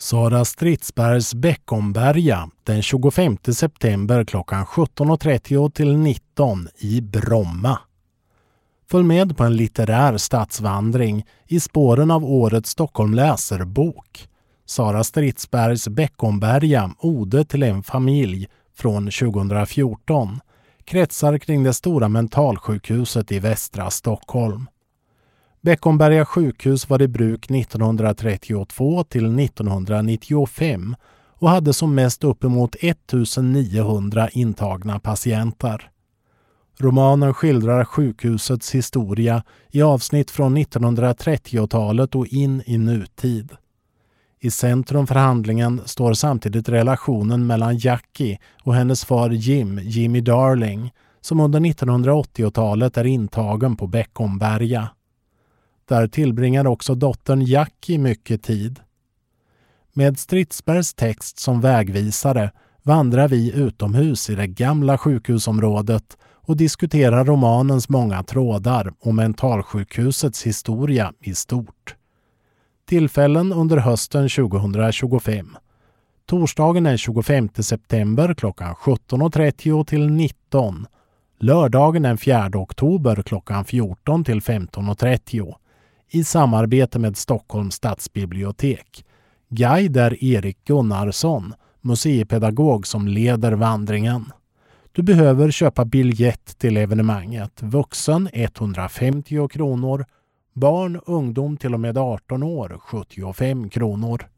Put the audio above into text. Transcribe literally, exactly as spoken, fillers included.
Sara Stridsbergs Beckomberga den tjugofemte september klockan sjutton och trettio till nitton i Bromma. Följ med på en litterär stadsvandring i spåren av årets Stockholm läserbok. Sara Stridsbergs Beckomberga, ode till en familj från tjugohundrafjorton, kretsar kring det stora mentalsjukhuset i västra Stockholm. Beckomberga sjukhus var i bruk nittonhundratrettiotvå till nittonhundranittiofem och hade som mest uppemot ettusenniohundra intagna patienter. Romanen skildrar sjukhusets historia i avsnitt från nittonhundratrettiotalet och in i nutid. I centrum för handlingen står samtidigt relationen mellan Jackie och hennes far Jim, Jimmy Darling, som under nittonhundraåttiotalet är intagen på Beckomberga. Där tillbringar också dottern Jackie mycket tid. Med Stridsbergs text som vägvisare vandrar vi utomhus i det gamla sjukhusområdet och diskuterar romanens många trådar och mentalsjukhusets historia i stort. Tillfällen under hösten tjugohundratjugofem. Torsdagen den tjugofemte september klockan sjutton och trettio till nitton. Lördagen den fjärde oktober klockan fjorton till femton och trettio. I samarbete med Stockholms stadsbibliotek. Guide är Erik Gunnarsson, museipedagog som leder vandringen. Du behöver köpa biljett till evenemanget. Vuxen etthundrafemtio kronor. Barn, ungdom till och med arton år sjuttiofem kronor.